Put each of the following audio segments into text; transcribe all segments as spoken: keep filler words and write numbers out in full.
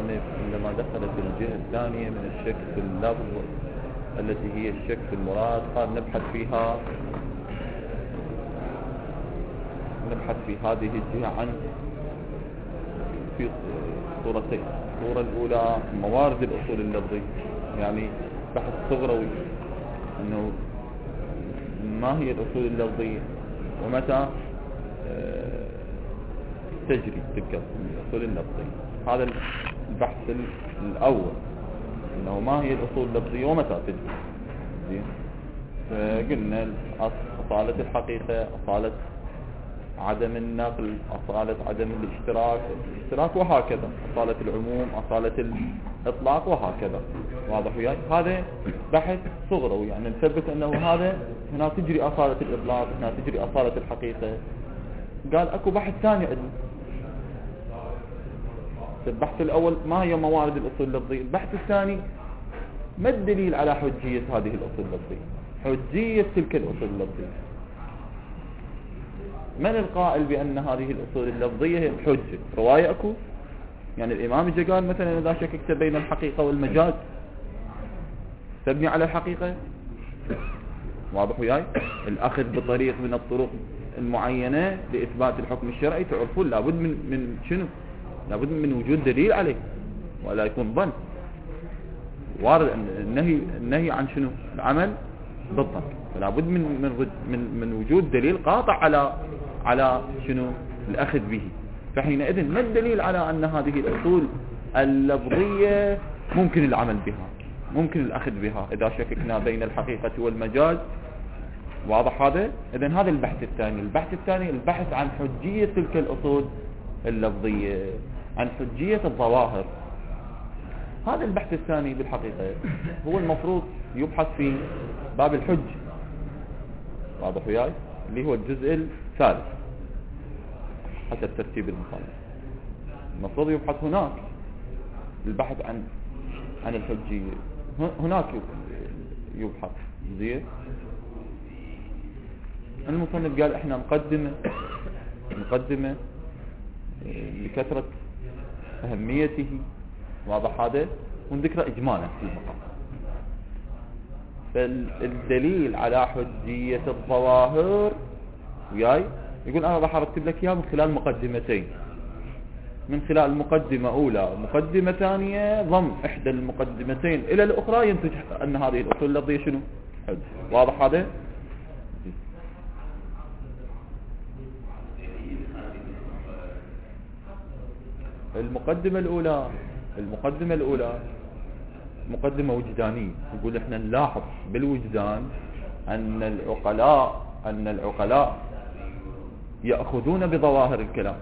المصنف عندما دخل في الجهة الثانية من الشك في اللفظ التي هي الشك في المراد، قال نبحث فيها نبحث في هذه الجهة عن في صورتين. الصورة الأولى موارد الأصول اللفظي، يعني بحث صغروي أنه ما هي الأصول اللفظية ومتى تجري تلك الأصول اللفظية. هذا البحث الأول، أنه ما هي الأصول اللفظية ومتى تجري. فقلنا أصالة الحقيقة، أصالة عدم النقل، أصالة عدم الاشتراك الاشتراك وهكذا، أصالة العموم، أصالة الإطلاق وهكذا. واضح وياي؟ هذا بحث صغروي، يعني نثبت أنه هذا هنا تجري أصالة الإطلاق، هنا تجري أصالة الحقيقة. قال أكو بحث ثاني عندنا. البحث الأول ما هي موارد الأصول اللفظية، البحث الثاني ما الدليل على حجية هذه الأصول اللفظية، حجية تلك الأصول اللفظية. من القائل بأن هذه الأصول اللفظية هي حجة؟ رواية أكو؟ يعني الإمام جا قال مثلا إذا شككت بين الحقيقة والمجاز تبني على الحقيقة. واضح وياي؟ الأخذ بطريق من الطرق المعينة لإثبات الحكم الشرعي تعرفون لابد من من شنو؟ لابد من وجود دليل عليه ولا يكون ظن. وارد النهي النهي عن شنو؟ العمل بالظن، فلابد من من من من وجود دليل قاطع على على شنو؟ الأخذ به. فحينئذ ما الدليل على أن هذه الأصول اللفظية ممكن العمل بها، ممكن الأخذ بها إذا شككنا بين الحقيقة والمجاز؟ واضح هذا؟ إذن هذا البحث الثاني. البحث الثاني البحث عن حجية تلك الأصول اللفظية، عن حجية الظواهر. هذا البحث الثاني بالحقيقة هو المفروض يبحث في باب الحج. واضح وياي؟ اللي هو الجزء الثالث حسب ترتيب المصنف. المفروض يبحث هناك البحث عن عن الحجية، هناك يبحث. زين، المصنف قال احنا مقدمة مقدمة لكثرة أهميته. واضح هذا؟ ونذكر إجمالا في المقام. فالدليل على حجية الظواهر وياي يقول أنا راح أرتب لك إياه من خلال مقدمتين، من خلال مقدمة أولى مقدمة ثانية، ضم إحدى المقدمتين إلى الأخرى ينتج أن هذه الأصول اللفظية شنو؟ حج. واضح هذا؟ المقدمة الأولى المقدمة الأولى مقدمة وجدانية. يقول احنا نلاحظ بالوجدان أن العقلاء أن العقلاء يأخذون بظواهر الكلام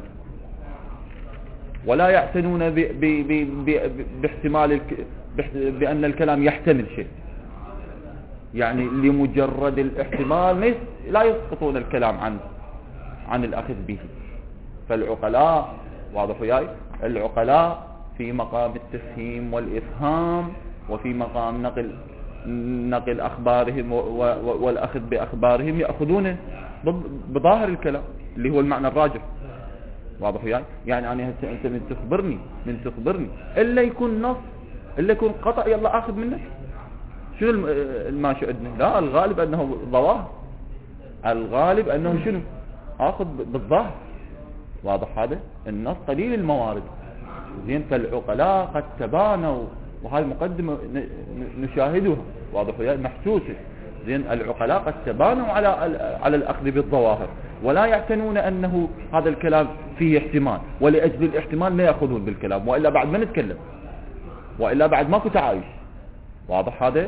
ولا يعتنون ب ب ب ب باحتمال بأن الكلام يحتمل شيء. يعني لمجرد الاحتمال لا يسقطون الكلام عن عن الأخذ به. فالعقلاء واضح وياي؟ العقلاء في مقام التفهيم والإفهام وفي مقام نقل نقل أخبارهم والأخذ بأخبارهم يأخذون بظاهر الكلام اللي هو المعنى الراجح. واضح وياي؟ يعني أنا هسه أنت من تخبرني من تخبرني إلا يكون نص، إلا يكون قطع، يلا أخذ منك. شنو الماشي عندنا؟ لا، الغالب أنه ظواهر، الغالب أنه شنو؟ أخذ بالظاهر. واضح هذا؟ النص قليل الموارد. زين، فالعقلاء قد تبانوا، وهذه مقدمة نشاهدها. واضح وياي؟ محسوسة. زين، العقلاء قد تبانوا على على الأخذ بالظواهر ولا يعتنون أنه هذا الكلام فيه احتمال، ولأجل الاحتمال لا يأخذون بالكلام، وإلا بعد ما نتكلم، وإلا بعد ماكو تعايش. واضح هذا؟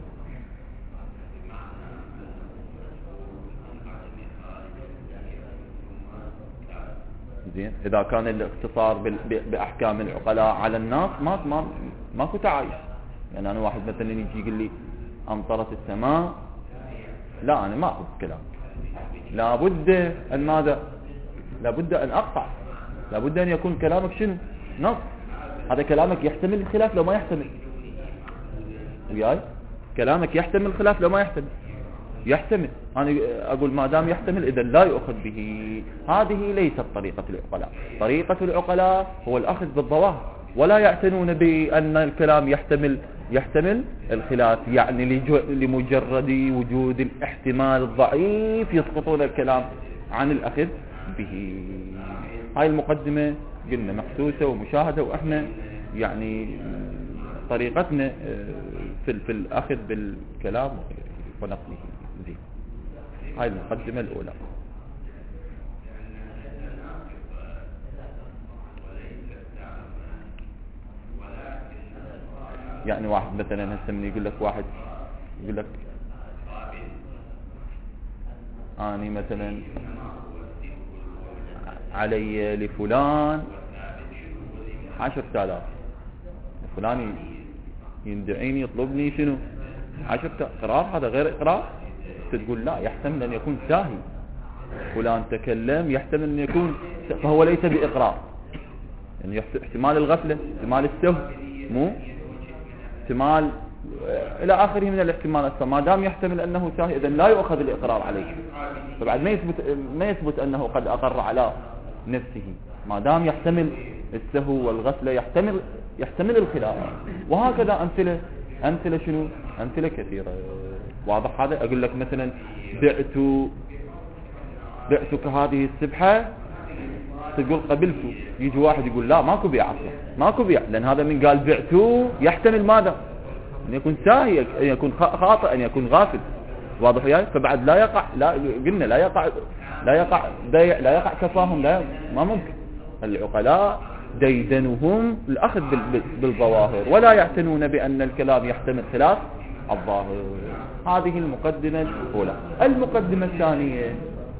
زين، إذا كان الاختصار بأحكام العقلاء على الناس ما ما ماكو تعايش. يعني أنا واحد مثلا يجي يقول لي أمطرت السماء، لا أنا ما أخذ كلام، لابد أن ماذا؟ لابد أن أقطع، لابد أن يكون كلامك شنو؟ نص. هذا كلامك يحتمل الخلاف لو ما يحتمل. وياي؟ كلامك يحتمل الخلاف لو ما يحتمل. يحتمل، أنا أقول ما دام يحتمل إذا لا يؤخذ به. هذه ليست طريقة العقلاء. طريقة العقلاء هو الأخذ بالظواهر. ولا يعتنون بأن الكلام يحتمل يحتمل الخلاف، يعني لمجرد وجود الاحتمال الضعيف يسقطون الكلام عن الأخذ به. هاي المقدمة قلنا محسوسة ومشاهدة، وإحنا يعني طريقتنا في, في الأخذ بالكلام ونقله. زين، هاي المقدمة الأولى. يعني واحد مثلا هسه من يقول لك واحد يقول لك اني مثلا علي لفلان عشرة آلاف، فلان يندعيني يطلبني شنو عشرة، اقرار هذا غير اقرار. تقول لا، يحتمل ان يكون ساهي، فلان تكلم يحتمل ان يكون، فهو ليس باقرار، يعني احتمال الغفلة، احتمال السهو، مو احتمال الى اخره من الاحتمالات. فما دام يحتمل انه ساهي اذا لا يؤخذ الاقرار عليه، فبعد ما يثبت ما يثبت انه قد اقر على نفسه، ما دام يحتمل السهو والغفله، يحتمل يحتمل الخلاف. وهكذا امثله امثله شنو امثله كثيره. واضح هذا؟ اقول لك مثلا بعت بعتك هذه السبحه، تقول قبلت، يجي واحد يقول لا ماكو بيع اصلا، ماكو بيع، لان هذا من قال بعت يحتمل ماذا؟ ان يكون ساهي، ان يكون خاطئ، ان يكون غافل. واضح وياي؟ فبعد لا يقع، لا قلنا لا يقع لا يقع بيع، لا يقع تفاهم، لا ما ممكن. العقلاء ديدنهم الاخذ بالظواهر، ولا يعتنون بان الكلام يحتمل خلاف الظاهر. هذه المقدمه الاولى. المقدمه الثانيه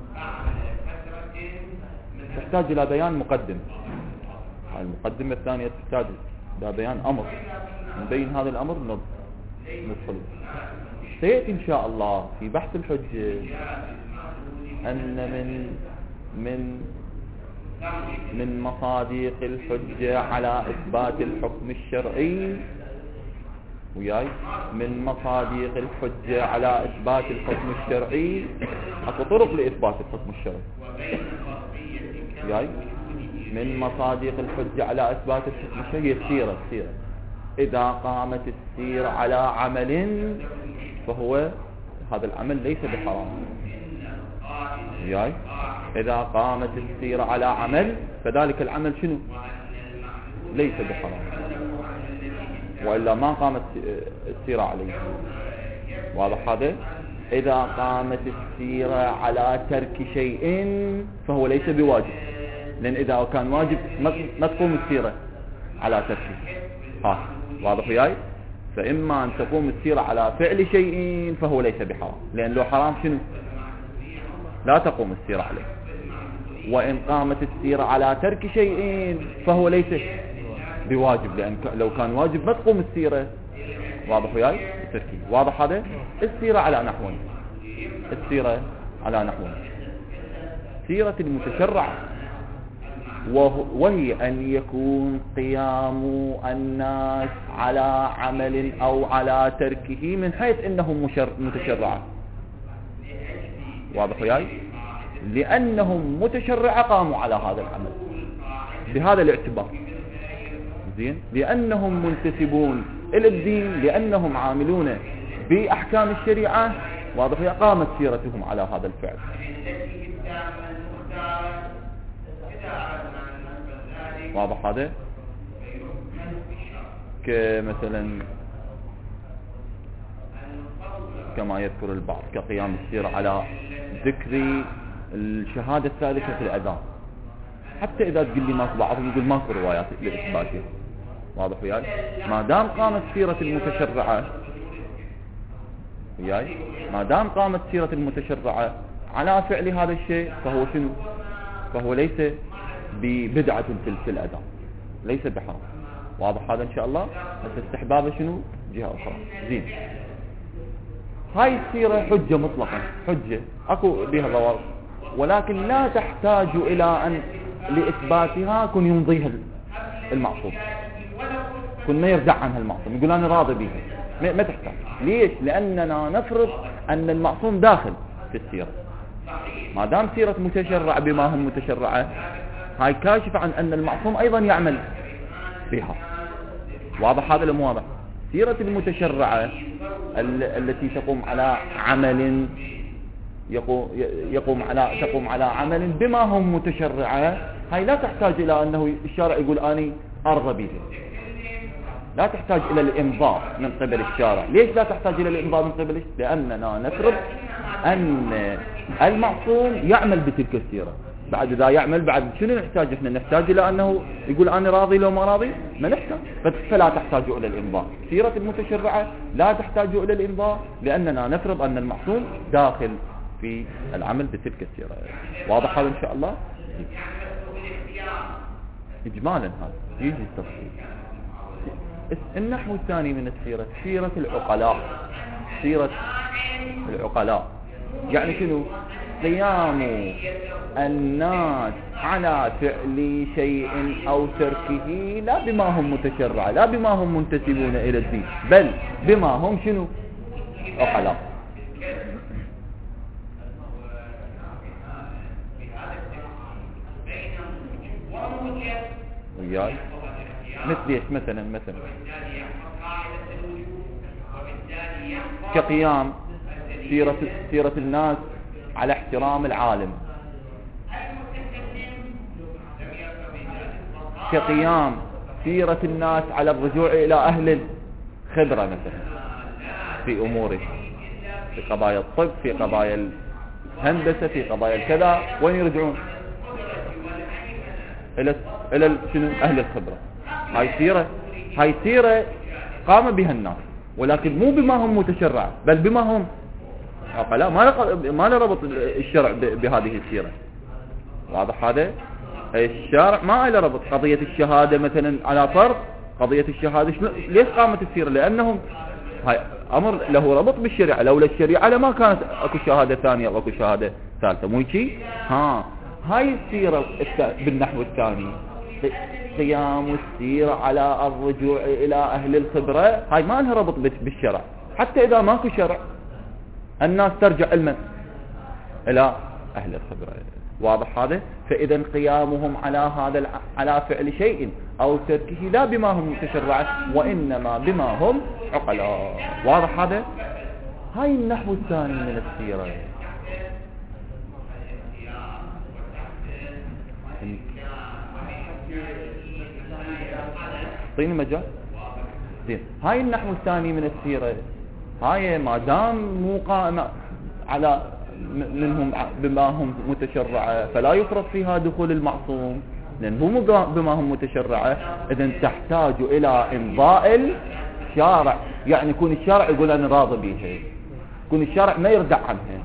تحتاج إلى بيان مقدم. المقدمة الثانية تحتاج إلى بيان أمر، نبين هذا الأمر ندخل. سيأتي إن شاء الله في بحث الحجة أن من من من مصادق الحجة على إثبات الحكم الشرعي، وياي من مصادق الحجة على إثبات الحكم الشرعي، أكو طرق لإثبات الحكم الشرعي. وياي من مصادق الحجة على إثبات الحكم الشرعي السيرة. السيرة إذا قامت السيرة على عمل فهو هذا العمل ليس بحرام. وياي إذا قامت السيرة على عمل فذلك العمل شنو؟ ليس بحرام، وإلا ما قامت السيرة عليه. واضح هذا؟ إذا قامت السيرة على ترك شيء فهو ليس بواجب، لأن إذا كان واجب ما تقوم السيرة على تركه. ها واضح وياي؟ فإما أن تقوم السيرة على فعل شيء فهو ليس بحرام، لأن لو حرام شنو؟ لا تقوم السيرة عليه. وإن قامت السيرة على ترك شيء فهو ليس بواجب، لأن لو كان واجب ما تقوم السيرة. واضح وياي؟ التركي. واضح هذا؟ السيرة على نحوين. السيرة على نحوين: سيرة المتشرع، وهي أن يكون قيام الناس على عمل أو على تركه من حيث إنهم متشرعة. واضح وياي؟ لأنهم متشرعة قاموا على هذا العمل بهذا الاعتبار. زين؟ لأنهم منتسبون إلى الدين، لأنهم عاملون بأحكام الشريعة. واضح وياي؟ قامت سيرتهم على هذا الفعل. واضح هذا؟ كمثلا كما يذكر البعض كقيام السيرة على ذكر الشهادة الثالثة في الأذان، حتى إذا تقول لي ماكو، بعضهم يقول ماكو روايات لإثباتها. واضح وياي؟ ما دام قامت سيرة المتشرعة وياي ما دام قامت سيرة المتشرعة على فعل هذا الشيء فهو شنو؟ فهو ليس ببدعة في الأذان، ليس بحرام. واضح هذا إن شاء الله؟ بس استحبابه شنو؟ جهة أخرى. زين، هاي السيرة حجة مطلقا، حجة أكو بها ضوابط، ولكن لا تحتاج إلى أن لإثباتها كن يمضيها المعصوم، كن ما يرجع عنها المعصوم يقول أنا راضي بها، ما تحتاج. ليش؟ لأننا نفرض أن المعصوم داخل في السيرة. ما دام سيرة متشرع بما هم متشرعة، هاي كاشف عن أن المعصوم أيضا يعمل بها. واضح هذا مو واضح؟ سيرة المتشرعة التي تقوم على عمل يقوم على تقوم على عمل بما هم متشرعة، هاي لا تحتاج إلى أنه الشارع يقول أني أرضى به، لا تحتاج إلى الإمضاء من قبل الشارع. ليش لا تحتاج إلى الإمضاء من قبل؟ لأننا نفرض أن المعصوم يعمل بتلك السيرة. بعد إذا يعمل بعد شنو نحتاج؟ إحنا نحتاج إلى أنه يقول أنا راضي لو ما راضي، ما نحتاج، فلا تحتاج إلى الإمضاء. سيرة المتشرعة لا تحتاج إلى الإمضاء لأننا نفرض أن المعصوم داخل في العمل بتلك السيرة. واضح هذا إن شاء الله؟ إجمالا هذا يجي التفصيل. النحو الثاني من السيرة سيرة العقلاء. سيرة العقلاء يعني شنو؟ قيام الناس على فعل شيء أو تركه لا بما هم متشرع، لا بما هم منتسبون إلى الدين، بل بما هم شنو؟ عقلاء. وياي مثل ايش؟ مثلا مثلا كقيام سيرة سيرة الناس على احترام العالم، كقيام سيرة الناس على الرجوع إلى أهل الخبرة مثلا في أموره، في قضايا الطب، في قضايا الهندسة، في قضايا الكذا، وين يرجعون؟ إلى إلى شنو؟ أهل الخبرة. هاي سيرة هاي سيرة قام بها الناس، ولكن مو بما هم متشرع بل بما هم عقلاء. ما ما له ربط الشرع بهذه السيرة. واضح هذا؟ الشارع ما له ربط. قضية الشهادة مثلا على فرض قضية الشهادة ليش قامت السيرة؟ لأنهم هاي أمر له ربط بالشريعة، لولا الشريعة لما كانت أكو شهادة ثانية أو أكو شهادة ثالثة. مو شيء؟ ها هاي السيرة بالنحو الثاني قيام السيرة على الرجوع إلى أهل الخبرة، هاي ما لها ربط بالشرع. حتى إذا ماكو شرع الناس ترجع علما إلى أهل الخبرة. واضح هذا؟ فإذا قيامهم على هذا على فعل شيء أو تركه لا بما هم متشرعة وإنما بما هم عقلاء. واضح هذا؟ هاي النحو الثاني من السيرة. اعطيني مجال. زين، هاي النحو الثاني من السيرة، هاي ما دام مو قائمة على منهم بما هم متشرعة فلا يفرض فيها دخول المعصوم، لأن هو بما هم متشرعة. إذن تحتاج إلى إمضاء الشارع، يعني يكون الشارع يقول أنا راضي بها، يكون الشارع ما يردع عنها.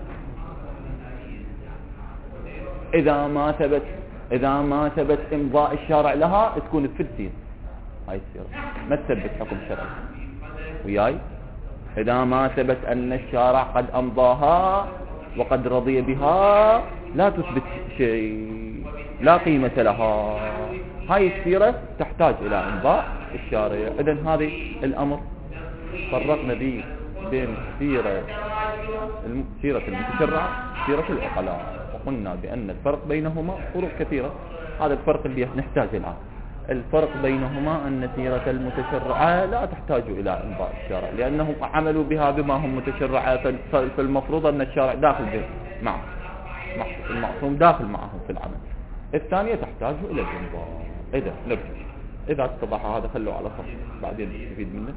إذا ما ثبت إذا ما ثبت إمضاء الشارع لها تكون في الدين هاي السيرة، ما تثبت حكم شرعي. وياي إذا ما ثبت أن الشارع قد أمضاها وقد رضي بها لا تثبت شيء، لا قيمة لها. هاي السيرة تحتاج إلى إمضاء الشارع. إذن هذه الأمر فرقنا به بين سيرة سيرة المتشرعة سيرة العقلاء، وقلنا بأن الفرق بينهما فروق كثيرة. هذا الفرق اللي نحتاج الآن. الفرق بينهما أن سيرة المتشرعة لا تحتاج إلى إمضاء الشارع لأنهم عملوا بها بما هم متشرعة، فالمفروض أن الشارع داخل به معه، المعصوم داخل معهم في العمل. الثانية تحتاج إلى الإمضاء. إذا نرجع إذا اتضح هذا خلوه على صف بعدين نستفيد منه.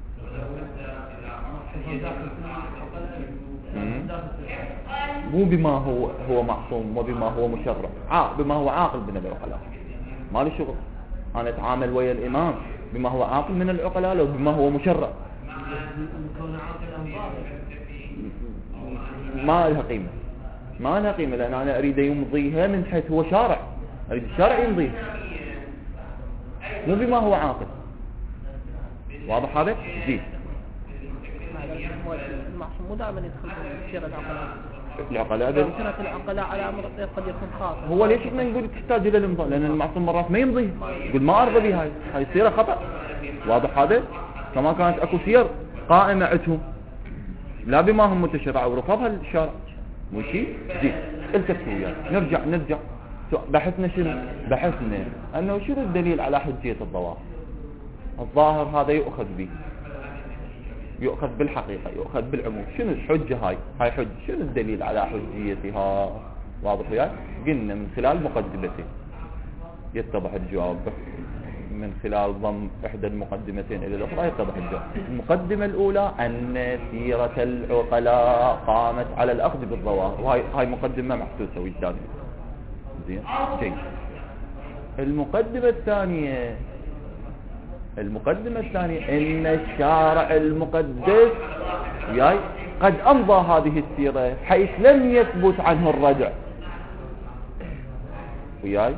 مو بما هو هو معصوم وبما هو مشرع، آه بما هو عاقل من العقلاء. ما لي شغل أنا أتعامل ويا الإمام بما هو عاقل من العقلاء لو بما هو مشرع. ما لها قيمة ما لها قيمة لأن أنا أريد يمضيها من حيث هو شارع، أريد الشارع يمضيها مو بما هو عاقل. واضح هذا؟ زين. المعصوم مو دائما يدخل في سيرة العقلاء. العقلاء هذا سيرة العقلاء على أمر قد يكون خاص. هو ليش احنا نقول تحتاج إلى الإمضاء؟ لأن المعصوم مرات ما يمضيه، يقول ما أرضى بهاي، هاي سيرة خطأ. واضح هذا؟ كما كانت أكو سير قائمة عندهم لا بما هم متشرع ورفضها الشارع. مو شيء؟ زين، التفتوا وياي. نرجع نرجع بحثنا شنو؟ بحثنا أنه شنو الدليل على حجية الظواهر. الظاهر هذا يؤخذ به، يؤخذ بالحقيقة، يؤخذ بالعموم. شنو الحجة هاي؟ هاي حجة، شنو الدليل على حجيتها؟ واضح وياي؟ قلنا من خلال مقدمتين يتضح الجواب، من خلال ضم إحدى المقدمتين إلى الأخرى يتضح الجواب. المقدمة الأولى أن سيرة العقلاء قامت على الأخذ بالظواهر، وهاي هاي مقدمة محسوسة وجدانية. زين جيد. المقدمة الثانية المقدمة الثانية أن الشارع المقدس وياي قد أمضى هذه السيرة حيث لم يثبت عنه الردع وياي،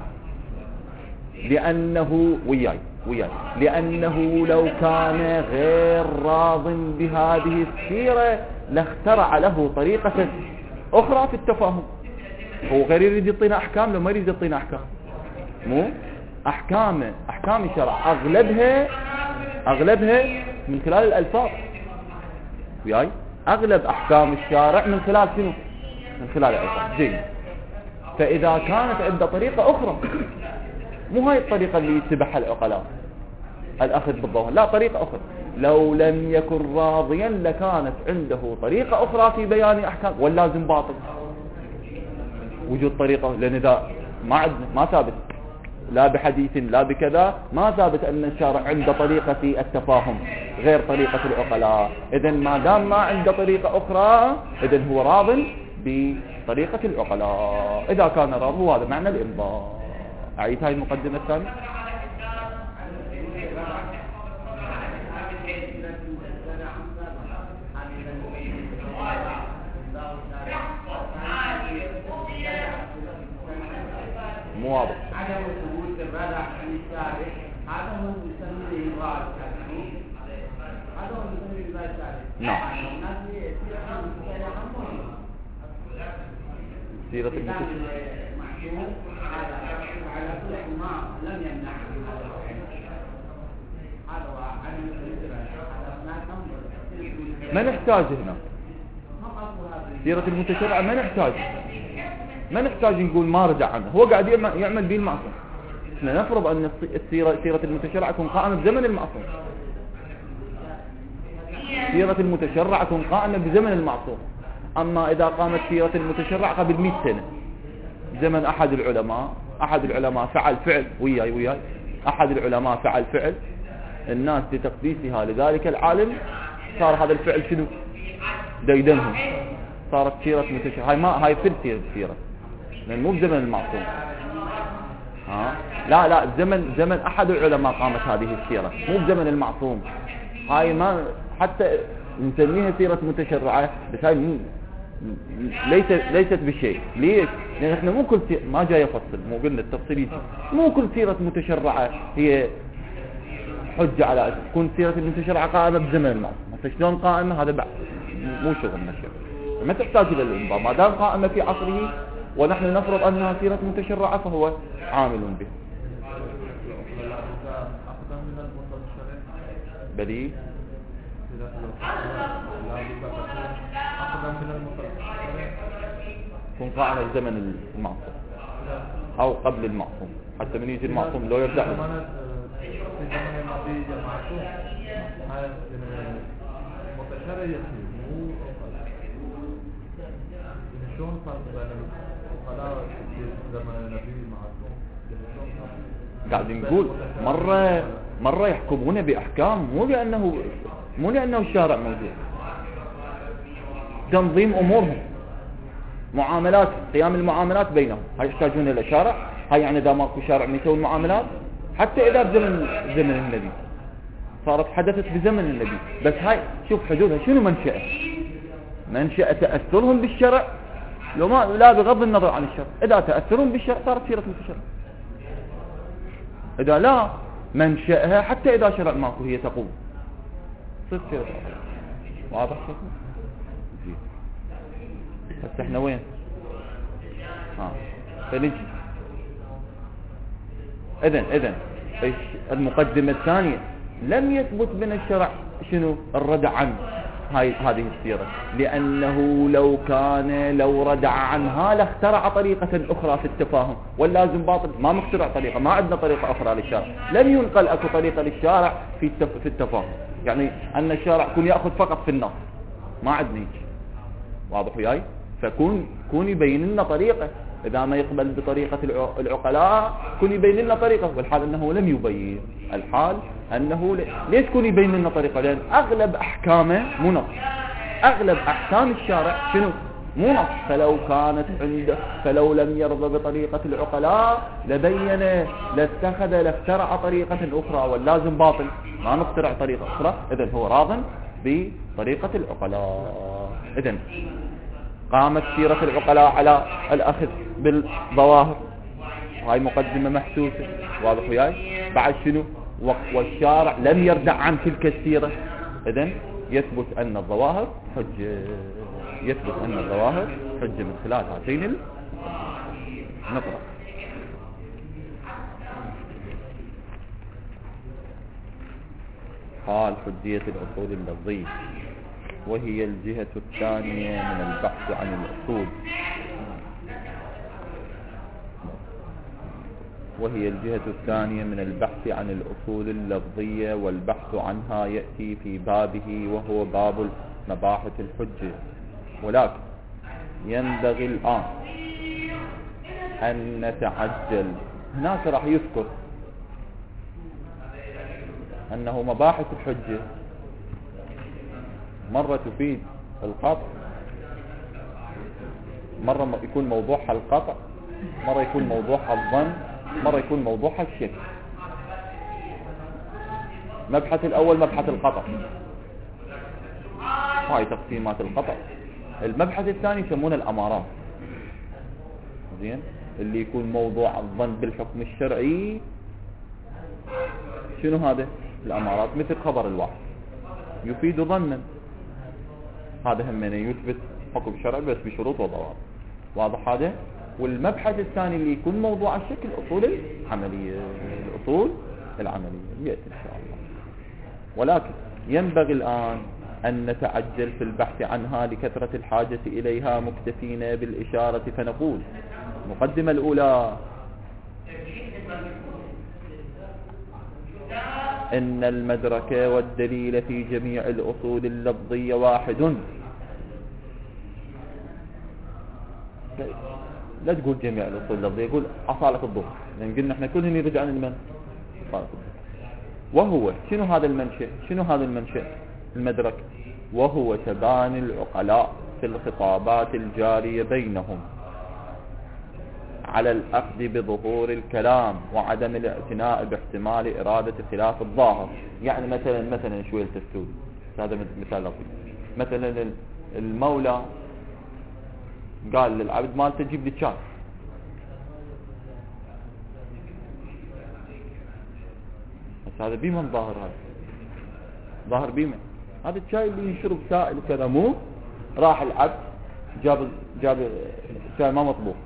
لأنه وياي وياي لأنه لو كان غير راض بهذه السيرة لاخترع له طريقة أخرى في التفاهم. هو غير يريد يعطينا أحكام، لو ما يريد يعطينا أحكام، مو أحكام أحكام الشرع أغلبها أغلبها من خلال الألفاظ وياي، أغلب أحكام الشارع من خلال شنو؟ من خلال الألفاظ. جيد. فإذا كانت عنده طريقة أخرى، مو هاي الطريقة اللي يتبعها العقلاء الأخذ بالظواهر، لا، طريقة أخرى، لو لم يكن راضيا لكانت عنده طريقة أخرى في بيان أحكام، واللازم باطل وجود طريقة، لأن إذا ما عندنا ما ثابت لا بحديث لا بكذا، ما ثابت أن الشارع عنده طريقة في التفاهم غير طريقة العقلاء. إذن ما دام ما عنده طريقة أخرى، إذن هو راض بطريقة العقلاء. إذا كان راض، هو هذا معنى الإمضاء. أعيد هاي المقدمة الثانية. مو واضح. عدم ثبوت الردع عن الشارع هذا هو يسمى الإمضاء الشرعي. هذا هو يسمى الإمضاء الشرعي. نعم. سيرة المتشرع على كل ما لم يمنع هذا هو عدم ثبوت. ما نحتاج هنا سيرة المتشرع، ما نحتاج ما نحتاج نقول ما رجع عنه، هو قاعد يعمل به المعصوم. احنا نفرض ان السيرة سيرة المتشرع تكون قائمة بزمن المعصوم، سيرة المتشرع تكون قائمة بزمن المعصوم. اما اذا قامت سيرة المتشرع قبل مئة سنة، زمن احد العلماء احد العلماء فعل فعل وياي وياي احد العلماء فعل فعل، الناس لتقديسها لذلك العالم صار هذا الفعل شنو؟ ديدنهم، صارت سيرة متشرع. هاي ما هاي في سيرة سيرة لأن مو بزمن المعصوم. ها لا لا زمن زمن أحد العلماء قامت هذه السيرة، مو بزمن المعصوم. هاي ما حتى نسميها سيرة متشرعة، بس هاي مو ليست ليست بشيء. ليش؟ لأن احنا مو كل سيرة، ما جاي أفصل، مو قلنا التفصيل يجي، مو كل سيرة متشرعة هي حجة على تكون سيرة المتشرعة قائمة بزمن المعصوم. مثلا شلون قائمة؟ هذا بعد مو شغلنا شيء، ما تحتاج إلى الإنضاء. ما دام قائمة في عصره ونحن نفرض أنها سيرة متشرعة فهو عامل به. بديل تكون قائمة بزمن المعصوم أو قبل المعصوم، حتى من يجي المعصوم لو يرجع له. شلون فرق بين العقلاء في زمن النبي معصوم؟ قاعد نقول مرة مرة يحكمون بأحكام مو لأنه مو لأنه الشارع موجود، تنظيم أمورهم، معاملات، قيام المعاملات بينهم، هاي يحتاجون إلى شارع. هاي يعني إذا ماكو شارع ما يسوي المعاملات، حتى إذا بزمن زمن النبي صارت حدثت بزمن النبي. بس هاي شوف حدودها شنو منشأة منشأة تأثرهم بالشرع، لو ما لا بغض النظر عن الشرع، إذا تأثرون بالشرع صارت سيرة متشرع، إذا لا منشأها حتى إذا شرع ماكو هي تقوم صرت سيرة. واضح شكله؟ زين. بس احنا وين؟ ها فنجي إذن إذن المقدمة الثانية لم يثبت من الشرع شنو؟ الردع عنه، هاي هذه السيرة، لأنه لو كان لو ردع عنها لاخترع طريقة أخرى في التفاهم، واللازم باطل، ما مخترع طريقة، ما عندنا طريقة أخرى للشارع، لم ينقل أكو طريقة للشارع في في التفاهم، يعني أن الشارع كون يأخذ فقط في النص، ما عندنا هيك، واضح وياي؟ فكون كون يبين لنا طريقة، إذا ما يقبل بطريقة العقلاء كون يبين لنا طريقة، والحال أنه لم يبين، الحال أنه ليش كون يبين لنا طريقة؟ لأن أغلب أحكامه مو نص، أغلب أحكام الشارع شنو؟ مو نص، فلو كانت عنده فلو لم يرضى بطريقة العقلاء لبين لاتخذ لاخترع طريقة أخرى، واللازم باطل، ما نخترع طريقة أخرى، إذن هو راض بطريقة العقلاء. إذن قامت سيرة العقلاء على الأخذ بالظواهر، وهي مقدمة محسوسة، واضح وياي؟ بعد شنو؟ والشارع لم يردع عن تلك السيرة، إذن يثبت أن الظواهر حجة، يثبت أن الظواهر حجة من خلال هاتين النقرة. قال حجية الأصول اللفظية، وهي الجهة الثانية من البحث عن الأصول، وهي الجهة الثانية من البحث عن الأصول اللفظية، والبحث عنها يأتي في بابه وهو باب مباحث الحجة. ولكن ينبغي الآن أن نتعجل، هناك راح يذكر أنه مباحث الحجة مرة تفيد القطع، مرة يكون موضوعها القطع، مرة يكون موضوعها الظن، مرة يكون موضوعها الشك. مبحث الأول مبحث القطع، هاي تقسيمات القطع. المبحث الثاني يسمونه الأمارات، زين، اللي يكون موضوع الظن بالحكم الشرعي. شنو هذا الأمارات؟ مثل خبر الواحد يفيد ظنا، هذا هم من يثبت حكم شرعي بس بشروط وضوابط، واضح هذا. والمبحث الثاني اللي يكون موضوع الشك الأصول العملية، الأصول العملية يأتي إن شاء الله. ولكن ينبغي الآن أن نتعجل في البحث عنها لكثرة الحاجة إليها، مكتفين بالإشارة، فنقول مقدمة الأولى إن المدرك والدليل في جميع الأصول اللفظية واحد. لا تقول جميع الأصول اللفظية، يقول أصالة الظهر، لأن قلنا احنا كلهم يرجع عن المن، وهو شنو هذا المنشأ؟ شنو هذا المنشأ المدرك؟ وهو تبان العقلاء في الخطابات الجارية بينهم على الأخذ بظهور الكلام وعدم الاعتناء باحتمال إرادة خلاف الظاهر. يعني مثلا مثلا شوية التفسير، هذا مثال لطيف. مثلا المولى قال للعبد مالته جيب لي شاي، بس هذا بيمن ظاهر، هذا ظاهر بيمن، هذا الشاي اللي يشرب سائل وكذا، مو راح العبد جاب جاب شاي ما مطبوخ،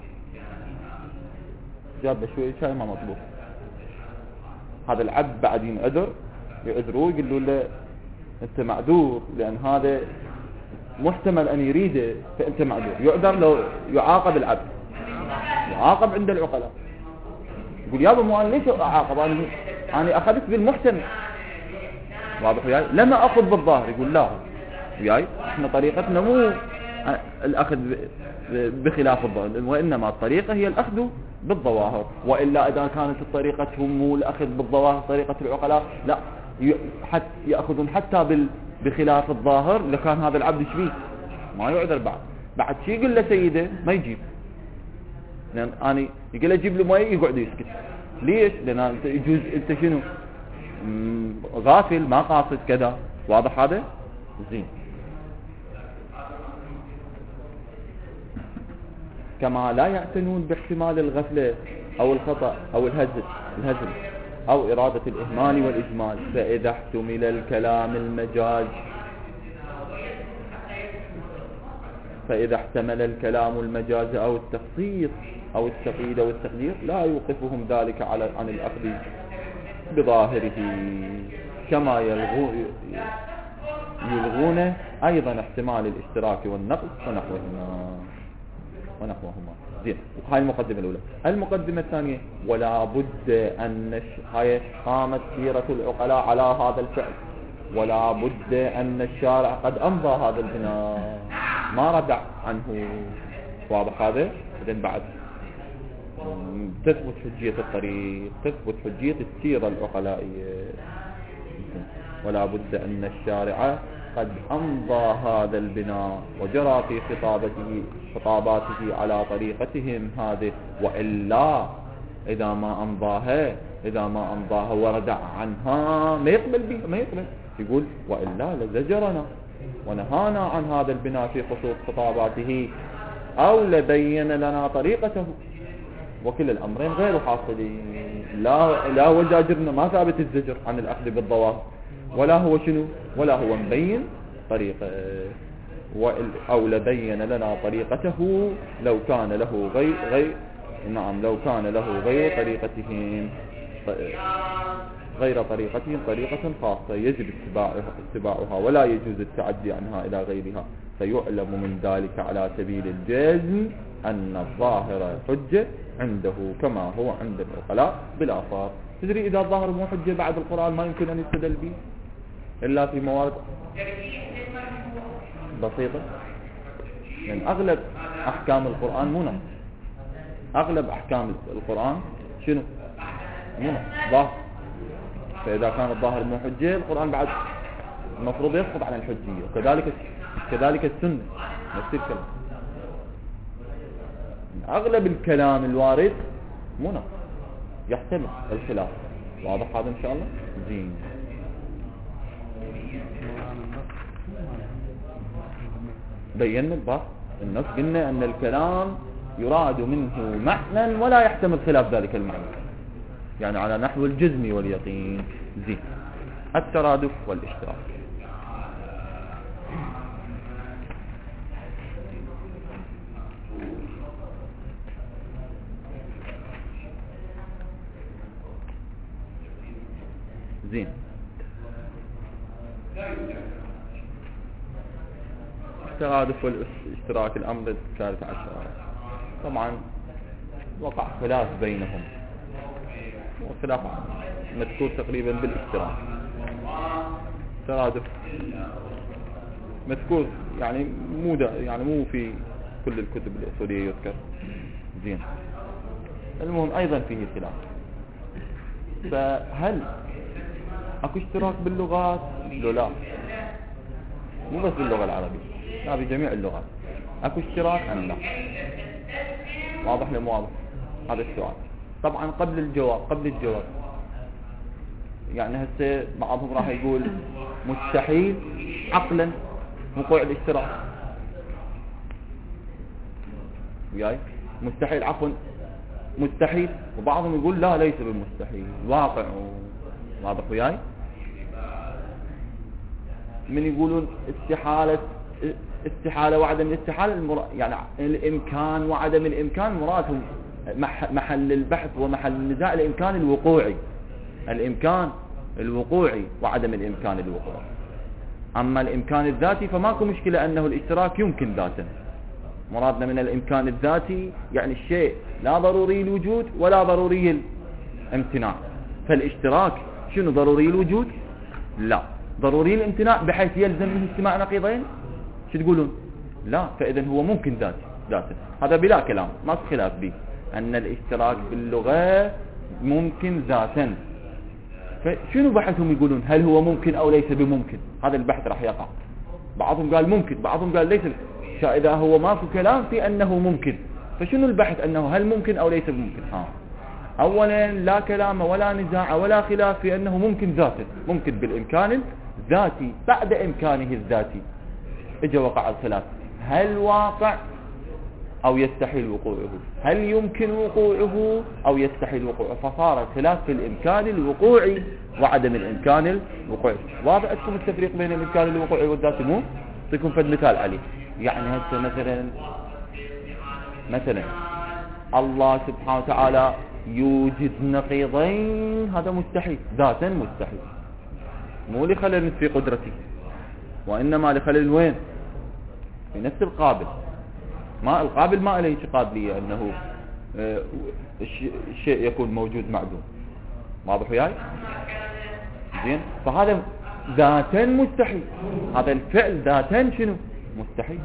جاب له شوية شاي ما مطبوخ، هذا العبد بعد ينعذر يعذروه يقولوا له انت معذور، لان هذا محتمل ان يريده فانت معذور، يعذر لو يعاقب العبد، يعاقب عند العقلاء، يقول يابا مو انا ليش اعاقب، انا انا اخذت بالمحتمل، واضح وياي؟ لما اخذ بالظاهر، يقول لا وياي احنا طريقتنا مو الاخذ بخلاف الظاهر، وانما الطريقه هي الاخذ بالظواهر، والا اذا كانت طريقتهم مو الاخذ بالظواهر طريقه العقلاء، لا حتى ياخذون حتى بخلاف الظاهر، لكان هذا العبد شبيه ما يعذر. بعد بعد شي يقول له سيده ما يجيب، لان انا يقول له جيب له مي يقعد يسكت، ليش؟ لان انت يجوز انت شنو غافل ما قاصد كذا، واضح هذا؟ زين. كما لا يعتنون باحتمال الغفلة أو الخطأ أو الهزل الهزل أو إرادة الإهمال والإجمال، فإذا احتمل الكلام المجاز فإذا احتمل الكلام المجاز أو التخصيص أو التقييد أو التقدير لا يوقفهم ذلك على عن الأخذ بظاهره، كما يلغو يلغون أيضا احتمال الاشتراك والنقص ونحوهما ونحوهما زين. هاي المقدمة الأولى. المقدمة الثانية: ولا بد أن هاي قامت سيرة العقلاء على هذا الفعل، ولا بد أن الشارع قد أمضى هذا البناء ما ردع عنه. واضح هذا؟ إذن بعد تثبت حجية الطريق، تثبت حجية السيرة العقلائية. ولا بد أن الشارع قد أمضى هذا البناء وجرى في خطابته خطاباته على طريقتهم هذه، وإلا إذا ما أمضاها إذا ما أمضاها وردع عنها ما يقبل بها، ما يقبل. يقول: وإلا لزجرنا ونهانا عن هذا البناء في خصوص خطاباته أو لبين لنا طريقته. وكل الأمرين غير حاصلين. لا لا هو زاجرنا، ما ثابت الزجر عن الأخذ بالظواهر، ولا هو شنو ولا هو مبين طريقة، أو لبين لنا طريقته لو كان له غير غير نعم لو كان له غير طريقتهم غير طريقتهم طريقة خاصة يجب اتباعها, اتباعها ولا يجوز التعدي عنها إلى غيرها. فيعلم من ذلك على سبيل الجزم أن الظاهر حجة عنده كما هو عند العقلاء بالآثار. تدري إذا الظاهر مو حجة بعد القرآن ما يمكن أن يستدل به إلا في موارد بسيطة. لأن يعني أغلب أحكام القرآن مو نص. أغلب أحكام القرآن شنو؟ مو نص، ظاهر. فإذا كان الظاهر مو حجة القرآن بعد المفروض يسقط عن الحجية. وكذلك كذلك السنة نفس الكلام. أغلب الكلام الوارد مو نص، يحتمل الخلاف. واضح هذا إن شاء الله؟ زين. بينا البحث النص، قلنا أن الكلام يراد منه معنى ولا يحتمل خلاف ذلك المعنى، يعني على نحو الجزم واليقين. زين. الترادف والاشتراك. زين. الترادف والاشتراك الأمر الثالث عشر. طبعا وقع خلاف بينهم، وخلاف مذكور تقريبا بالاشتراك. الترادف مذكور يعني مو يعني مو في كل الكتب الأصولية يذكر. زين. المهم أيضا فيه خلاف. فهل اكو اشتراك باللغات؟ لا، مو بس باللغة العربية، لا بجميع اللغات اكو اشتراك ام لا؟ واضح لم واضح؟ هذا السؤال. طبعا قبل الجواب قبل الجواب يعني هسه بعضهم راح يقول مستحيل عقلا وقوع الاشتراك، وياي مستحيل عفوا مستحيل، وبعضهم يقول لا ليس بالمستحيل واقع. واضح وياي؟ من يقولون استحالة استحالة وعدم الاستحالة المرا... يعني الإمكان وعدم الإمكان مرادهم محل البحث ومحل النزاع الإمكان الوقوعي، الإمكان الوقوعي وعدم الإمكان الوقوعي. أما الإمكان الذاتي فماكو مشكلة أنه الاشتراك يمكن ذاتا. مرادنا من الإمكان الذاتي يعني الشيء لا ضروري الوجود ولا ضروري الامتناع. فالاشتراك شنو؟ ضروري الوجود؟ لا. ضروري الامتناع بحيث يلزم منه اجتماع نقيضين؟ شو تقولون؟ لا. فإذا هو ممكن ذاتي ذاتا. هذا بلا كلام ما في خلاف به أن الاشتراك باللغة ممكن ذاتا. فشنو بحثهم يقولون هل هو ممكن أو ليس بممكن؟ هذا البحث راح يقع. بعضهم قال ممكن، بعضهم قال ليس. إذا هو ماكو كلام في أنه ممكن، فشنو البحث أنه هل ممكن أو ليس بممكن؟ ها أولا لا كلام ولا نزاع ولا خلاف في أنه ممكن ذاته، ممكن بالإمكان الذاتي بعد إمكانه الذاتي. إجا وقع الخلاف هل واقع أو يستحيل وقوعه، هل يمكن وقوعه أو يستحيل وقوعه. فصار الخلاف في الإمكان الوقوعي وعدم الإمكان الوقوعي. واضح أنكم التفريق بين الإمكان الوقوعي والذاتي؟ مو أعطيكم فد مثال عليه. يعني هسه مثلا مثلا الله سبحانه وتعالى يوجد نقيضين، هذا مستحيل ذاتا، مستحيل، مو لخلل في قدرته. وإنما لخلل وين؟ في نفس القابل. ما القابل ما له قابلية أنه آه الشيء يكون موجود معدوم. واضح وياي؟ زين. فهذا ذاتا مستحيل، هذا الفعل ذاتا شنو؟ مستحيل.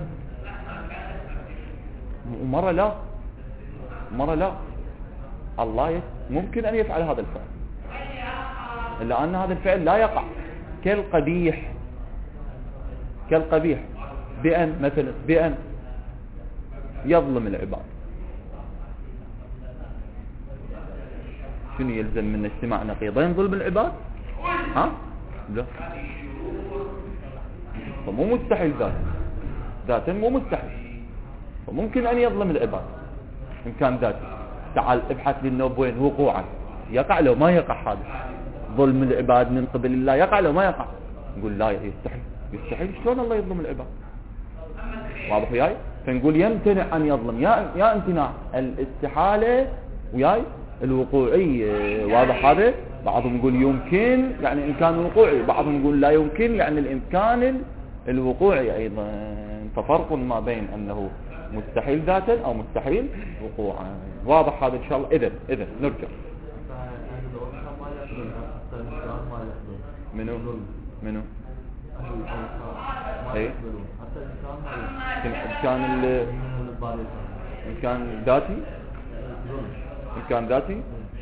ومرة لا مرة لا الله ممكن أن يفعل هذا الفعل، إلا أن هذا الفعل لا يقع كالقبيح كالقبيح بأن مثلا بأن يظلم العباد. شنو يلزم من اجتماع نقيضين ظلم العباد؟ ها؟ لا. فمو مستحيل ذات ذاتا مو مستحيل، فممكن أن يظلم العباد إن كان ذاتي. تعال ابحث لي النوب وين وقوعا، يقع لو ما يقع هذا ظلم العباد من قبل الله، يقع لو ما يقع؟ نقول لا يستحيل. يستحيل شلون الله يظلم العباد؟ واضح وياي؟ فنقول يمتنع أن يظلم، يا يا امتناع الاستحالة وياي الوقوعية. واضح هذا؟ بعضهم يقول يمكن يعني إمكان وقوعي، بعضهم يقول لا يمكن يعني الإمكان الوقوعي أيضا. ففرق ما بين أنه مستحيل ذاتا أو مستحيل وقوعا. واضح هذا إن شاء الله؟ إذن إذن نرجع. منو منو اي كان ال كان ذاتي كان ذاتي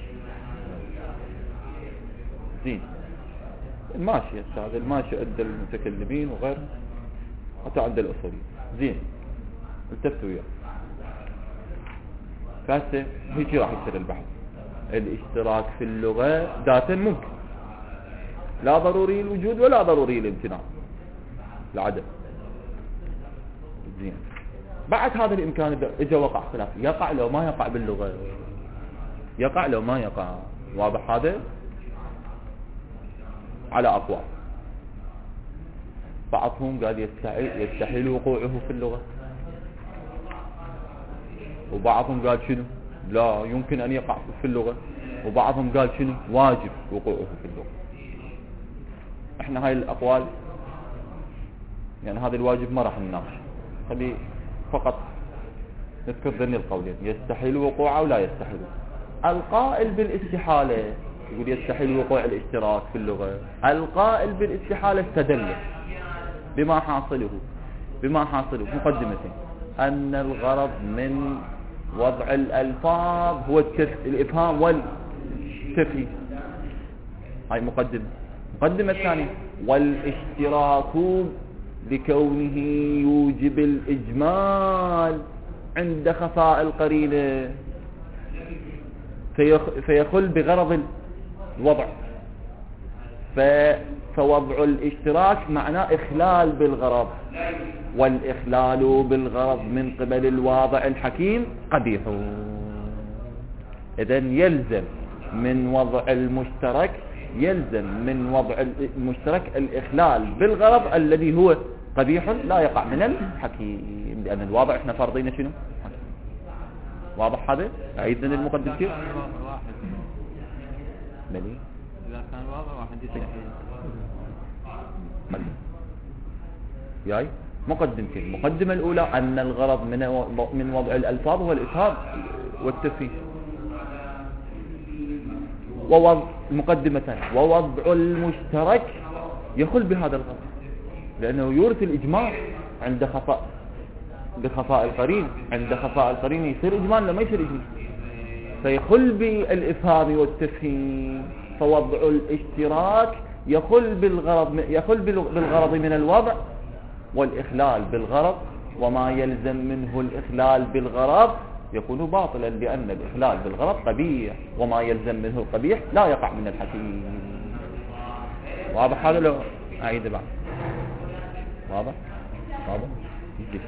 زين ماشي يا استاذ، الماشي عند المتكلمين وغير حتى عند الاصوليين. زين التفتوا وياه. فهسه هيجي راح يصير البحث. الاشتراك في اللغة ذاتا ممكن، لا ضروري الوجود ولا ضروري الامتناع، العدم. زين بعد هذا الامكان اذا وقع خلاف، يقع لو ما يقع باللغة، يقع لو ما يقع. واضح هذا؟ على اقوال. بعضهم قال يستحيل يستحيل وقوعه في اللغة، وبعضهم قال شنو لا يمكن ان يقع في اللغة، وبعضهم قال شنو واجب وقوعه في اللغة. احنا هاي الاقوال يعني هذا الواجب ما راح نناقش، خلي فقط نذكر ذني القولين، يستحيل وقوعه ولا يستحيل. القائل بالاستحالة يقول يستحيل وقوع الاشتراك في اللغة، القائل بالاستحالة استدل بما حاصله بما حاصله مقدمتين، أن الغرض من وضع الألفاظ هو الإفهام والتفهيم. هاي مقدمة. مقدمة الثانية، والاشتراك لكونه يوجب الإجمال عند خفاء القرينة فيخل بغرض الوضع. فوضع الاشتراك معناه إخلال بالغرض، والإخلال بالغرض من قبل الواضع الحكيم قبيح. إذن يلزم من وضع المشترك يلزم من وضع المشترك الإخلال بالغرض الذي هو قبيح لا يقع من الحكيم، لأن الواضع احنا فرضين شنو؟ واضح هذا؟ أعيد من المقدم كيف؟ ملي إذا كان واضح واحد يستحيل. ياي مقدمتين. المقدمة الأولى أن الغرض من من وضع الألفاظ هو الإفهام والتفهيم. ووضع المقدمة ثانية، ووضع المشترك يخل بهذا الغرض لأنه يورث الإجمال عند خفاء بخفاء القرين. عند خفاء القرين يصير إجمال لما يصير إجمال، فيخل بالإفهام والتفهيم. فوضع الاشتراك يخل بالغرض يخل بالغرض من الوضع، والإخلال بالغرض وما يلزم منه الإخلال بالغرض يكون باطلا، لأن الإخلال بالغرض قبيح، وما يلزم منه القبيح لا يقع من الحكيم. واضح هذا؟ لو أعيد بعد. واضح؟ واضح؟ يجب.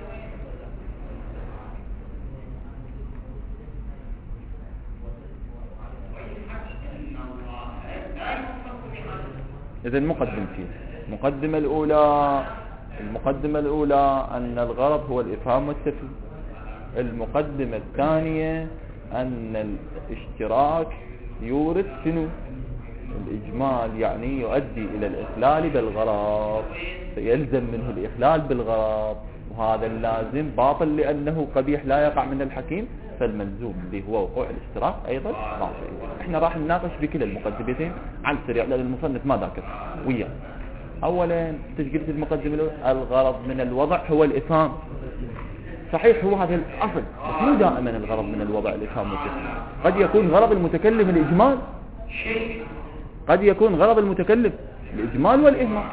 إذن مقدمتين. المقدمة الأولى المقدمة الأولى أن الغرض هو الإفهام والتفهيم. المقدمة الثانية أن الاشتراك يورث شنو؟ الإجمال يعني يؤدي إلى الإخلال بالغرض، فيلزم منه الإخلال بالغرض، وهذا اللازم باطل لأنه قبيح لا يقع من الحكيم، فالملزوم اللي هو وقوع الاشتراك أيضا باطل. احنا راح نناقش بكل المقدمتين على السريع لأن المصنف ما ذاكر وياه. أولا تشكيلة المقدمة الأولى، الغرض من الوضع هو الإفهام. صحيح هو هذا الأصل، بس مو دائما الغرض من الوضع الإفهام والتفهيم. قد يكون غرض المتكلم الإجمال، قد يكون غرض المتكلم الإجمال والإهمال.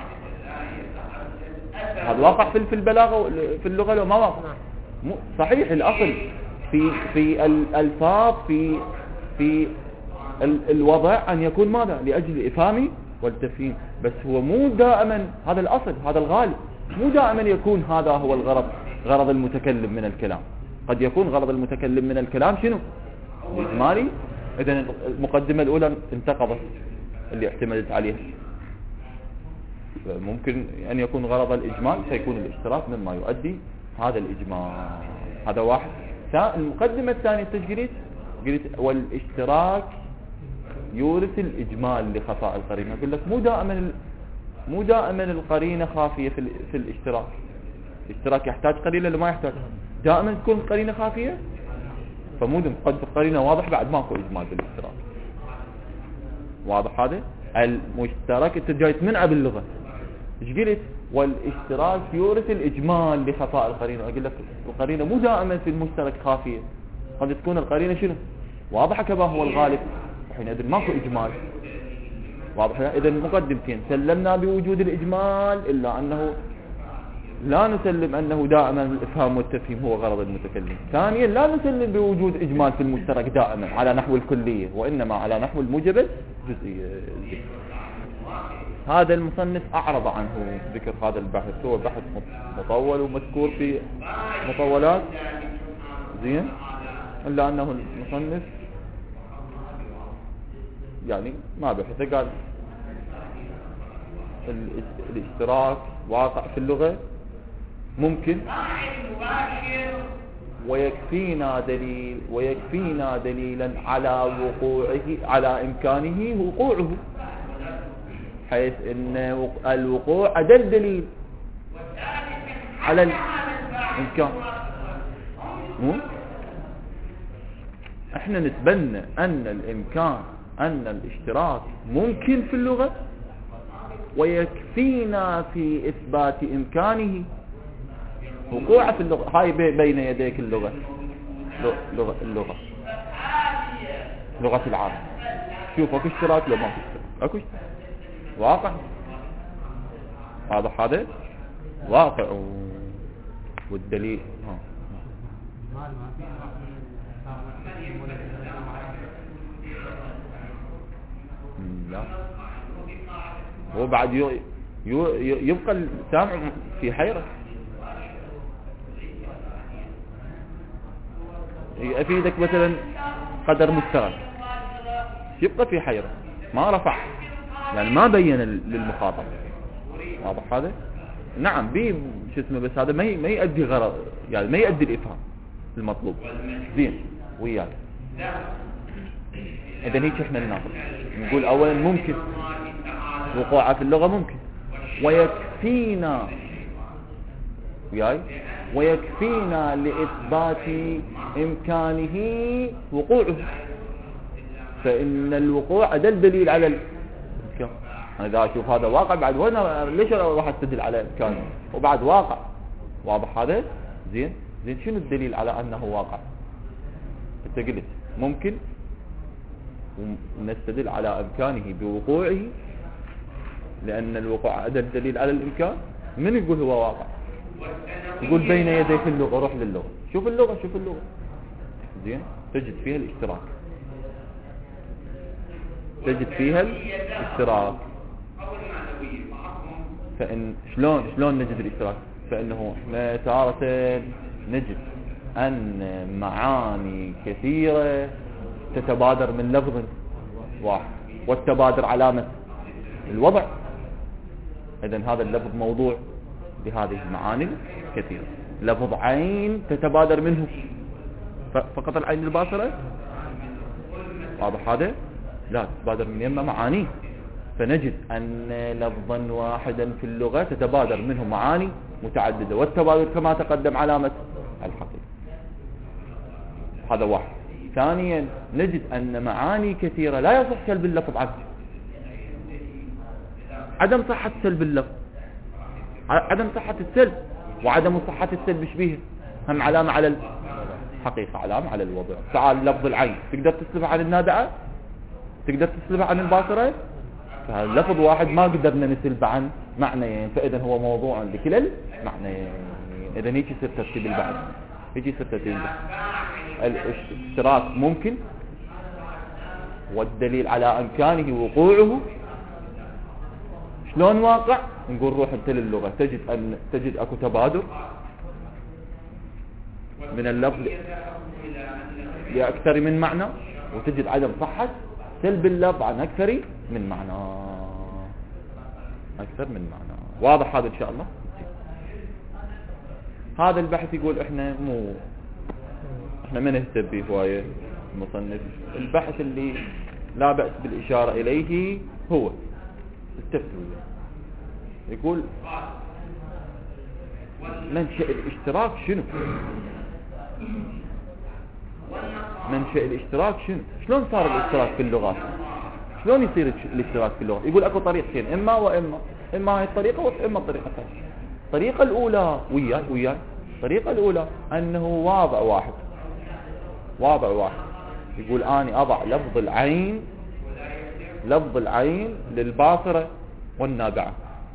هذا واقع في البلاغة في اللغة لو ما واقع. صحيح الأصل في في الألفاظ في في الوضع أن يكون ماذا؟ لأجل الإفهام والتفهيم، بس هو مو دائما هذا الأصل، هذا الغالب، مو دائما يكون هذا هو الغرض، غرض المتكلم من الكلام. قد يكون غرض المتكلم من الكلام شنو؟ الإجمالي. إذن المقدمة الأولى انتقضت اللي اعتمدت عليها. ممكن أن يكون غرض الإجمال فيكون الاشتراك مما يؤدي هذا الإجمال. هذا واحد. المقدمة الثانية التشجيرية قلت والاشتراك يورث الإجمال لخفاء القرينة. أقول لك مو دائما مو دائما القرينة خافية في في الاشتراك. الاشتراك يحتاج قرينة ولا ما يحتاج؟ دائما تكون القرينة خافية، فمو قد القرينة واضح بعد ماكو إجمال بالاشتراك. واضح هذا؟ المشترك انت جاي تمنع باللغة. ايش قلت؟ والاشتراك يورث الإجمال لخفاء القرينة. أقول لك القرينة مو دائما في المشترك خافية، قد تكون القرينة شنو؟ واضحة كما هو الغالب، وحينئذ ماكو إجمال. واضح؟ إذا مقدمتين، سلمنا بوجود الإجمال إلا أنه لا نسلم أنه دائما الإفهام والتفهيم هو غرض المتكلم. ثانيا لا نسلم بوجود إجمال في المشترك دائما على نحو الكلية، وإنما على نحو الموجب جزئية. هذا المصنف أعرض عنه ذكر هذا البحث، هو بحث مطول ومذكور في مطولات زين، إلا أنه المصنف يعني ما بحثه. قال الاشتراك واقع في اللغة ممكن، ويكفينا دليل ويكفينا دليلا على وقوعه على إمكانه وقوعه، حيث ان الوقوع أدل دليل على الإمكان. مو احنا نتبنى ان الإمكان ان الاشتراك ممكن في اللغة، ويكفينا في إثبات إمكانه وقوع في اللغة. هاي بين يديك اللغة، لغة اللغة لغة العالم. شوف اكو اشتراك لو ما في اشتراك، اكو اشتراك واقع. هذا هذا واقع والدليل ها. لا هو بعد يو يو يبقى السامع في حيرة. يفيدك مثلا قدر مشترك، يبقى في حيرة، ما رفع يعني ما بين للمخاطب. واضح هذا؟ نعم بي شو اسمه، بس هذا ما ما يؤدي غرض، يعني ما يؤدي الإفهام المطلوب. زين وياك. إذا هيك احنا نناقش نقول أولا ممكن وقوعه في اللغة ممكن، ويكفينا وياي ويكفينا لإثبات إمكانه وقوعه، فإن الوقوع أدل دليل على الإمكان. أنا إذا أشوف هذا واقع بعد وين ليش راح أستدل على إمكانه وبعد واقع. واضح هذا؟ زين زين شنو الدليل على أنه واقع؟ أنت قلت ممكن ونستدل على إمكانه بوقوعه، لأن الوقوع أدل دليل على الإمكان. من يقول هو واقع؟ يقول بين يديك اللغة. روح للغة، شوف اللغة شوف اللغة زين، تجد فيها الاشتراك، تجد فيها الاشتراك. فإن شلون شلون نجد الاشتراك؟ فإنه تارة نجد أن معاني كثيرة تتبادر من لفظ واحد، والتبادر علامة الوضع. إذن هذا اللفظ موضوع بهذه المعاني كثيرة. لفظ عين تتبادر منه فقط العين الباصرة. واضح هذا؟ لا، تتبادر من يمه معاني فنجد أن لفظا واحدا في اللغة تتبادر منه معاني متعددة، والتبادر كما تقدم علامة الحقيقة. هذا واحد. ثانيا نجد أن معاني كثيرة لا يصح سلب اللفظ عنه. عدم صحة سلب اللفظ، عدم صحة السلب وعدم صحة السلب شبيه هم علامة على الحقيقة، علامة على الوضع. تعال لفظ العين تقدر تسلبها عن النادعة، تقدر تسلبها عن الباصرة، فلفظ واحد ما قدرنا نسلبه عن معنيين، فإذا هو موضوع لكلا المعنيين. إذا هيك يصير ترتيب البحث، هيك يصير ترتيب البحث. الاشتراك ممكن، والدليل على إمكانه وقوعه شلون واقع؟ نقول روح انت للغة، تجد أن تجد أكو تبادر من اللفظ لأكثر من معنى، وتجد عدم صحة سلب اللفظ عن أكثر من معنى، أكثر من معنى. واضح هذا إن شاء الله؟ هذا البحث يقول إحنا مو إحنا ما نهتم به هواية المصنف. البحث اللي لا بأس بالإشارة إليه هو التفويض. يقول منشأ الاشتراك شنو؟ منشأ الاشتراك شنو؟ شلون صار الاشتراك في اللغات؟ شلون يصير الاشتراك في اللغة؟ يقول اكو طريقتين، اما واما، اما هاي الطريقة واما الطريقة الثانية. الطريقة الاولى وياي وياي الطريقة الاولى انه واضع واحد، واضع واحد يقول اني اضع لفظ العين، لفظ العين للباصرة والنابعة،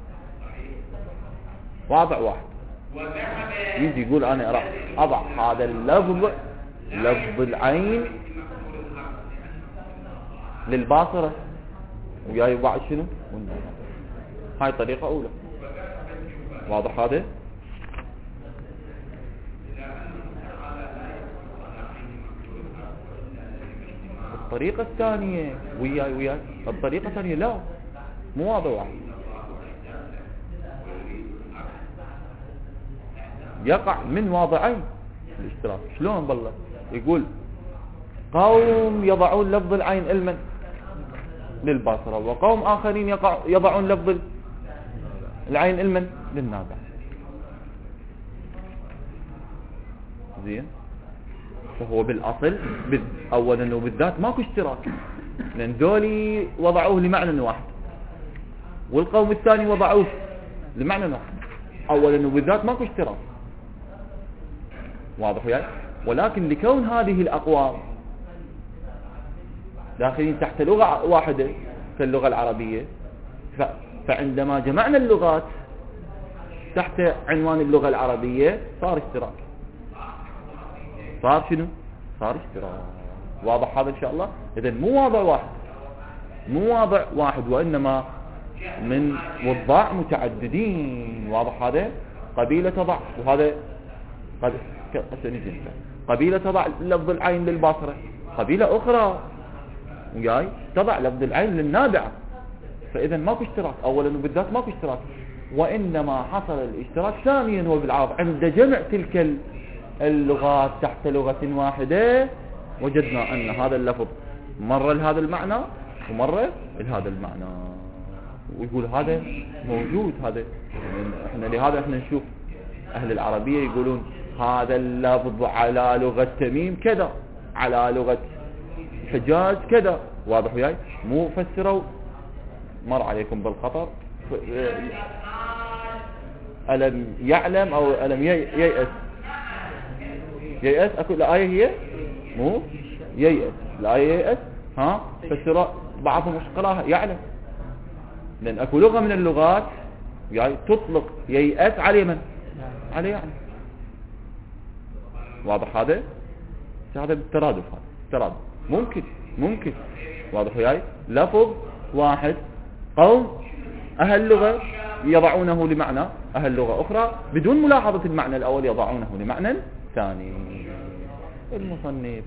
واضع واحد يجي يقول انا راح اضع هذا اللفظ، لفظ العين للباصرة وياي بعد شنو والنابعة. هاي طريقة اولى، واضح هذا؟ الطريقة الثانية وياي وياي الطريقة الثانية لا، مو واضح واحد، يقع من واضعين الاشتراك. شلون بالله؟ يقول قوم يضعون لفظ العين علما للباصرة، وقوم آخرين يقع يضعون لفظ العين علما للنابع. زين، فهو بالأصل أولا وبالذات ماكو اشتراك، لأن ذولي وضعوه لمعنى واحد والقوم الثاني وضعوه لمعنى واحد. أولا وبالذات ماكو اشتراك، واضح وياي؟ ولكن لكون هذه الأقوام داخلين تحت لغة واحدة كاللغة العربية، فعندما جمعنا اللغات تحت عنوان اللغة العربية صار اشتراك، صار شنو؟ صار اشتراك. واضح هذا إن شاء الله؟ إذن مو واضع واحد، مو واضع واحد، وإنما من وضاع متعددين. واضح هذا؟ قبيلة تضع، وهذا قد قبيلة تضع لفظ العين للباصرة، قبيلة أخرى وياي تضع لفظ العين للنابعة. فإذا ماكو اشتراك، أولا وبالذات ماكو اشتراك، وإنما حصل الاشتراك ثانيا وبالعرض عند جمع تلك اللغات تحت لغة واحدة، وجدنا أن هذا اللفظ مرة لهذا المعنى ومرة لهذا المعنى. ويقول هذا موجود، هذا احنا لهذا احنا نشوف أهل العربية يقولون هذا اللفظ على لغة تميم كذا، على لغة حجاز كذا. واضح وياي؟ مو فسروا مر عليكم بالخطر ألم يعلم أو ألم ييأس، ييأس أكو الآية هي مو ييأس، الآية ييأس ها فسروا بعضهم قراها يعلم، لأن أكو لغة من اللغات يعني تطلق ييأس على من؟ على يعني. واضح هذا؟ هذا بالترادف، هذا الترادف ممكن ممكن. واضح وياي؟ لفظ واحد قوم أهل لغة يضعونه لمعنى، أهل لغة أخرى بدون ملاحظة المعنى الأول يضعونه لمعنى ثاني. المصنف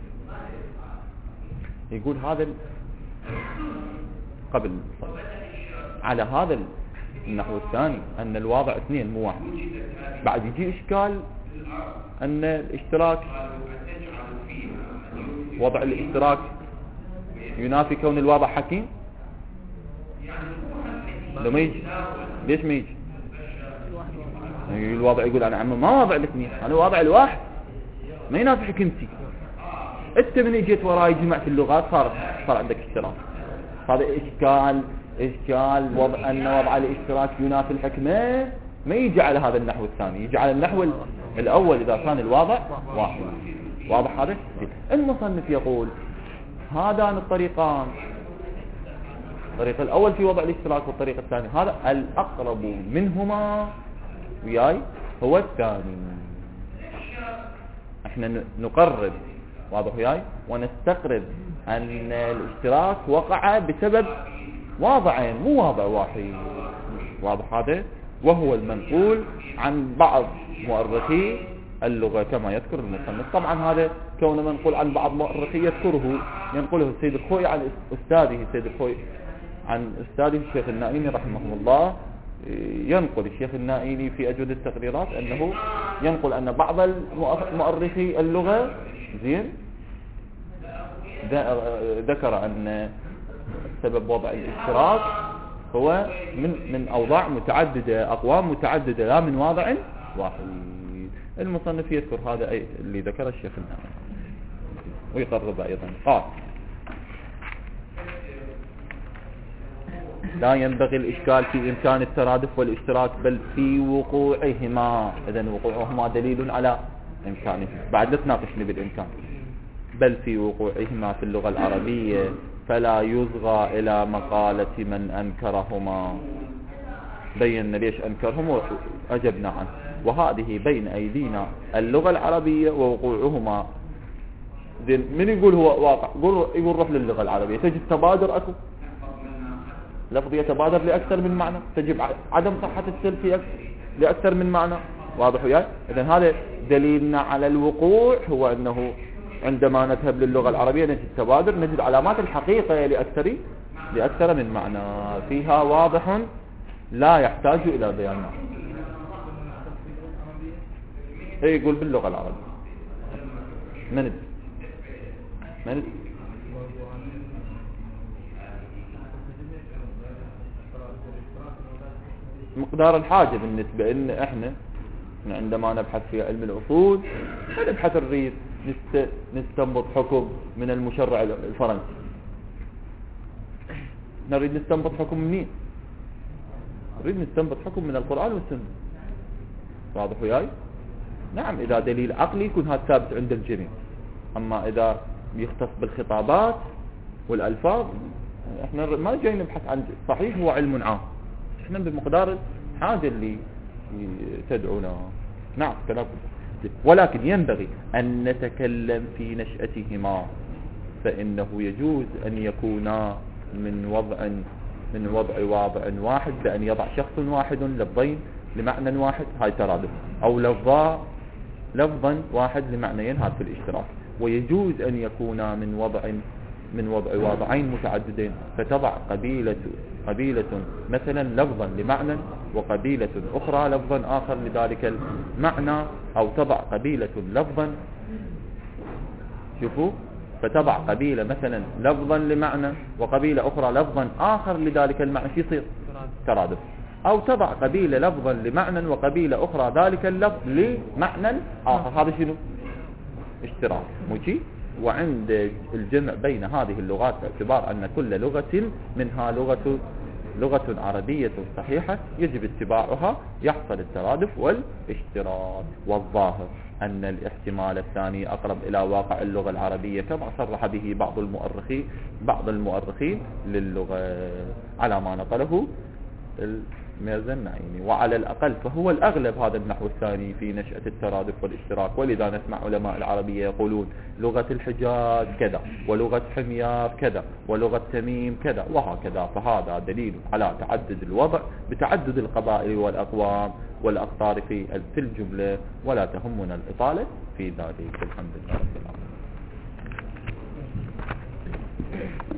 يقول هذا قبل على هذا النحو الثاني أن الواضع اثنين مو واحد. بعد يجي إشكال أن الاشتراك، وضع الاشتراك ينافي كون الواضع حكيم. لو ما يجي ليش ما يجي؟ الواحد واحد. الواضع يقول انا عم ما واضع الاثنين، انا واضع الواحد ما ينافع حكمتي. انت من جيت وراي جمعت اللغات صار صار عندك اشتراك. هذا اشكال اشكال وضع ان وضع الاشتراك ينافي الحكمه، ما يجي على هذا النحو الثاني، يجي على النحو الاول اذا كان الواضع واحد. واضح هذا؟ المصنف يقول هذان الطريقان، الطريق الاول في وضع الاشتراك والطريق الثاني هذا الاقرب منهما وياي هو الثاني. احنا نقرب واضح وياي ونستقرب ان الاشتراك وقع بسبب واضعين مو واضع واحد. واضح هذا؟ وهو المنقول عن بعض مؤرخي اللغة كما يذكر المصنف. طبعا هذا كونه منقول عن بعض مؤرخي يذكره ينقله السيد الخوئي عن استاذه السيد الخوئي عن استاذه الشيخ النائيني رحمه الله. ينقل الشيخ النائيني في أجود التقريرات أنه ينقل أن بعض مؤرخي اللغة زين ذكر أن سبب وضع الاشتراك هو من من أوضاع متعددة، أقوام متعددة لا من واضع واحد. المصنف يذكر هذا أي اللي ذكر الشيخ النائيني ويقرب أيضا. قال لا ينبغي الإشكال في إمكان الترادف والاشتراك بل في وقوعهما. إذن وقوعهما دليل على إمكانه. بعد لا تناقشني بالإمكان. بل في وقوعهما في اللغة العربية فلا يصغى إلى مقالة من أنكرهما. بينا ليش أنكرهم وأجبنا عنه. وهذه بين أيدينا اللغة العربية ووقوعهما. من يقول هو واقع؟ يقول روح للغة العربية تجد تبادر أكو لفظ يتبادر لأكثر من معنى، تجب عدم صحة السلف في لأكثر من معنى. واضح وياي؟ إذن هذا دليلنا على الوقوع هو أنه عندما نذهب للغة العربية نجد تبادر، نجد علامات الحقيقة لأكثر لأكثر من معنى فيها واضح لا يحتاج إلى بيان. اي يقول باللغة العربية من من مقدار الحاجة بالنسبة إن إحنا عندما نبحث في علم الأصول نبحث نريد نست... نستنبط حكم من المشرع الفرنسي، نريد نستنبط حكم منين؟ نريد نستنبط حكم من القرآن والسنة. واضح وياي؟ نعم إذا دليل عقلي يكون هذا ثابت عند الجميع. أما إذا يختص بالخطابات والألفاظ إحنا ما جاي نبحث عن صحيح هو علم عام، احنا بمقدار الحاجة اللي تدعونا. نعم كلام. ولكن ينبغي أن نتكلم في نشأتهما فإنه يجوز أن يكونا من وضع من وضع واضع واحد بأن يضع شخص واحد لفظين لمعنى واحد هاي ترادف، أو لفظا لفظا واحد لمعنيين هذا في الاشتراك. ويجوز أن يكونا من وضع من وضع واضعين متعددين فتضع قبيلة قبيلة مثلا لفظا لمعنى وقبيلة أخرى لفظا آخر لذلك المعنى، أو تضع قبيلة لفظا شوفوا فتضع قبيلة مثلا لفظا لمعنى وقبيلة أخرى لفظا آخر لذلك المعنى يصير ترادف. أو تضع قبيلة لفظا لمعنى وقبيلة أخرى ذلك اللفظ لمعنى آخر، هذا شنو؟ اشتراك موجي. وعند الجمع بين هذه اللغات باعتبار أن كل لغة منها لغة لغة عربية صحيحة يجب اتباعها يحصل الترادف والاشتراك. والظاهر أن الاحتمال الثاني أقرب إلى واقع اللغة العربية كما صرح به بعض المؤرخين بعض المؤرخين للغة على ما نقله الميرزا النعيمي. وعلى الأقل فهو الأغلب هذا النحو الثاني في نشأة الترادف والاشتراك. ولذا نسمع علماء العربية يقولون لغة الحجاز كذا ولغة حميار كذا ولغة تميم كذا وهكذا. فهذا دليل على تعدد الوضع بتعدد القبائل والأقوام والأقطار في في الجملة، ولا تهمنا الإطالة في ذلك. الحمد لله رب العالمين.